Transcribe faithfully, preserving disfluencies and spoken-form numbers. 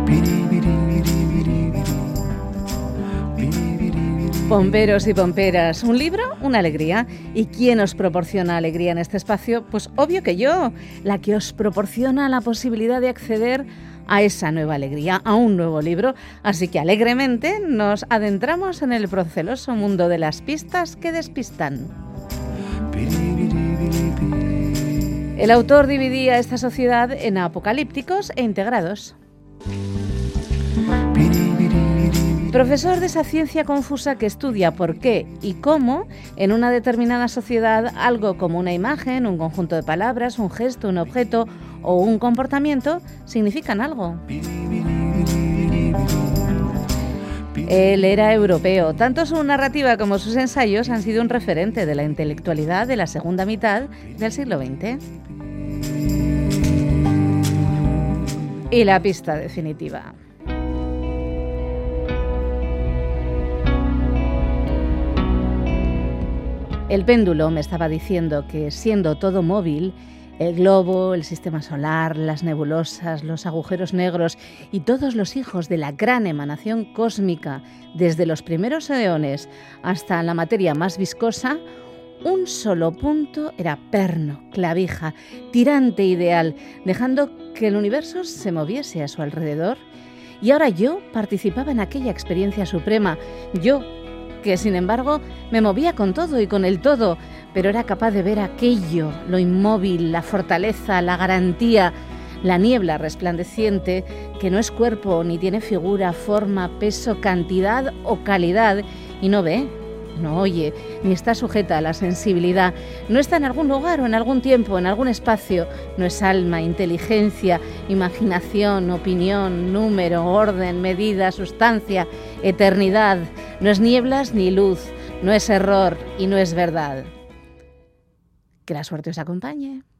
Pomperos y pomperas, un libro, una alegría. ¿Y quién os proporciona alegría en este espacio? Pues obvio que yo, la que os proporciona la posibilidad de acceder a esa nueva alegría, a un nuevo libro. Así que alegremente nos adentramos en el proceloso mundo de las pistas que despistan. El autor dividía esta sociedad en apocalípticos e integrados. Profesor de esa ciencia confusa que estudia por qué y cómo en una determinada sociedad algo como una imagen, un conjunto de palabras, un gesto, un objeto o un comportamiento significan algo. Él era europeo. Tanto su narrativa como sus ensayos han sido un referente de la intelectualidad de la segunda mitad del siglo veinte. Y la pista definitiva. El péndulo me estaba diciendo que, siendo todo móvil, el globo, el sistema solar, las nebulosas, los agujeros negros y todos los hijos de la gran emanación cósmica, desde los primeros eones hasta la materia más viscosa, un solo punto era perno, clavija, tirante ideal, dejando que el universo se moviese a su alrededor. Y ahora yo participaba en aquella experiencia suprema, yo, que sin embargo me movía con todo y con el todo, pero era capaz de ver aquello, lo inmóvil, la fortaleza, la garantía, la niebla resplandeciente, que no es cuerpo, ni tiene figura, forma, peso, cantidad o calidad, y no ve, no oye, ni está sujeta a la sensibilidad, no está en algún lugar o en algún tiempo, en algún espacio, no es alma, inteligencia, imaginación, opinión, número, orden, medida, sustancia, eternidad, no es nieblas ni luz, no es error y no es verdad. Que la suerte os acompañe.